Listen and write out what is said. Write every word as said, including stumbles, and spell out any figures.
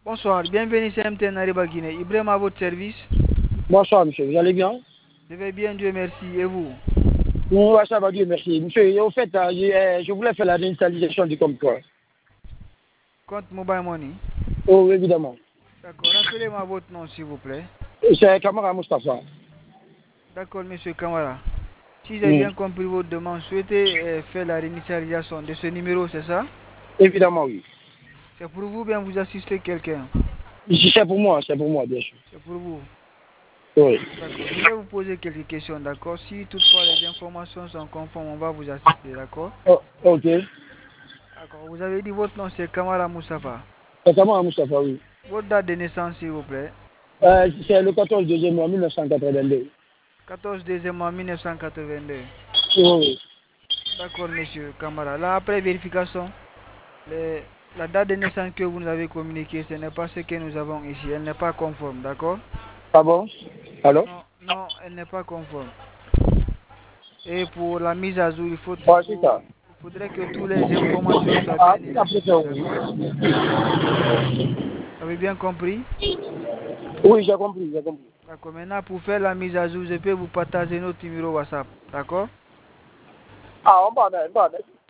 Bonsoir, bienvenue chez M T N Ariba Guinée. Ibrahim à votre service. Bonsoir, monsieur. Vous allez bien? Je vais bien, Dieu merci. Et vous? Oui, ça va, Dieu merci. Monsieur, au fait, euh, je, euh, je voulais faire la réinitialisation du compte. Quoi. Compte Mobile Money. Oh, oui, évidemment. D'accord, rappelez-moi votre nom, s'il vous plaît. C'est Kamara Mustafa. D'accord, monsieur Kamara. Si j'ai Mm. bien compris votre demande, souhaitez euh, faire la réinitialisation de ce numéro, c'est ça? Évidemment, oui. C'est pour vous, bien vous assistez quelqu'un. C'est pour moi, c'est pour moi, bien sûr. C'est pour vous. Oui. D'accord, je vais vous poser quelques questions, d'accord? Si toutefois les informations sont conformes, on va vous assister, d'accord? Oh, ok. D'accord, vous avez dit votre nom, c'est Kamara Moussafa. C'est Kamara Mustafa, oui. Votre date de naissance, s'il vous plaît. Euh, c'est le quatorze deuxième mois mille neuf cent quatre-vingt-deux. quatorze décembre mille neuf cent quatre-vingt-deux. Oui, oui. D'accord, monsieur Kamara. Là, après vérification, les- la date de naissance que vous nous avez communiquée, ce n'est pas ce que nous avons ici. Elle n'est pas conforme, d'accord? Ah bon? Alors? Non, non, elle n'est pas conforme. Et pour la mise à jour, il faut, Ouais, c'est faut- ça. il faudrait que toutes les informations soient Ah, bien c'est après ça, identifiées, oui. d'accord? Vous avez bien compris? Oui, j'ai compris, j'ai compris. D'accord. Maintenant, pour faire la mise à jour, je peux vous partager notre numéro WhatsApp, d'accord? Ah, on parle, on parle.